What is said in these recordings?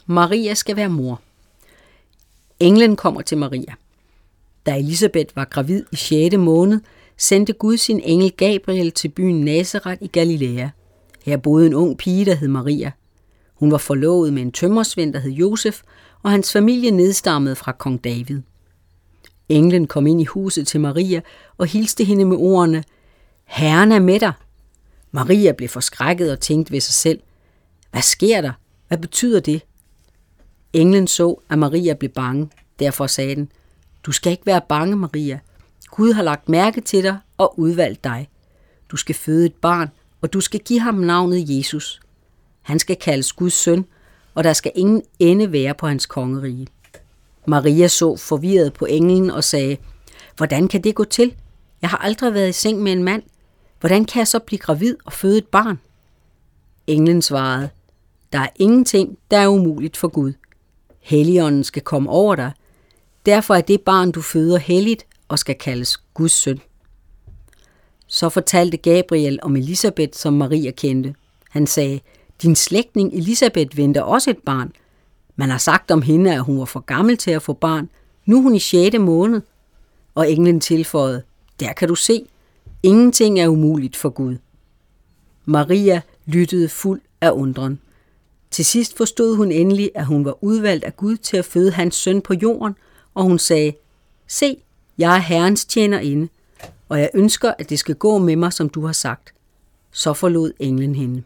Maria skal være mor. Englen kommer til Maria. Da Elisabeth var gravid i 6. måned, sendte Gud sin engel Gabriel til byen Nazaret i Galilea. Her boede en ung pige, der hed Maria. Hun var forlovet med en tømrersvend, der hed Josef, og hans familie nedstammede fra kong David. Englen kom ind i huset til Maria og hilste hende med ordene: Herren er med dig. Maria blev forskrækket og tænkte ved sig selv: Hvad sker der? Hvad betyder det? Englen så, at Maria blev bange. Derfor sagde den: Du skal ikke være bange, Maria. Gud har lagt mærke til dig og udvalgt dig. Du skal føde et barn, og du skal give ham navnet Jesus. Han skal kaldes Guds søn, og der skal ingen ende være på hans kongerige. Maria så forvirret på englen og sagde: Hvordan kan det gå til? Jeg har aldrig været i seng med en mand. Hvordan kan jeg så blive gravid og føde et barn? Englen svarede: Der er ingenting, der er umuligt for Gud. Helligånden skal komme over dig. Derfor er det barn, du føder, helligt og skal kaldes Guds søn. Så fortalte Gabriel om Elisabeth, som Maria kendte. Han sagde: Din slægtning Elisabeth venter også et barn. Man har sagt om hende, at hun var for gammel til at få barn. Nu er hun i 6. måned. Og englen tilføjede: Der kan du se. Ingenting er umuligt for Gud. Maria lyttede fuld af undren. Til sidst forstod hun endelig, at hun var udvalgt af Gud til at føde hans søn på jorden, og hun sagde: Se, jeg er Herrens tjenerinde, og jeg ønsker, at det skal gå med mig, som du har sagt. Så forlod englen hende.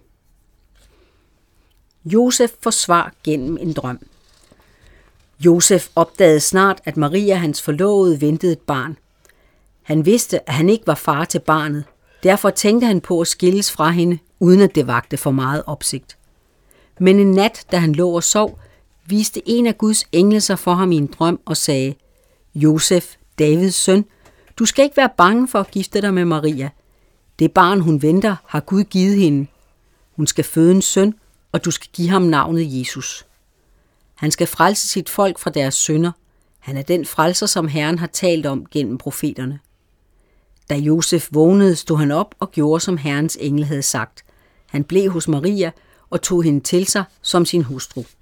Josef får svar gennem en drøm. Josef opdagede snart, at Maria, hans forlovede, ventede et barn. Han vidste, at han ikke var far til barnet. Derfor tænkte han på at skilles fra hende, uden at det vakte for meget opsigt. Men en nat, da han lå og sov, viste en af Guds engle sig for ham i en drøm og sagde: Josef, Davids søn, du skal ikke være bange for at gifte dig med Maria. Det barn, hun venter, har Gud givet hende. Hun skal føde en søn, og du skal give ham navnet Jesus. Han skal frelse sit folk fra deres synder. Han er den frelser, som Herren har talt om gennem profeterne. Da Josef vågnede, stod han op og gjorde, som Herrens engel havde sagt. Han blev hos Maria og tog hende til sig som sin hustru.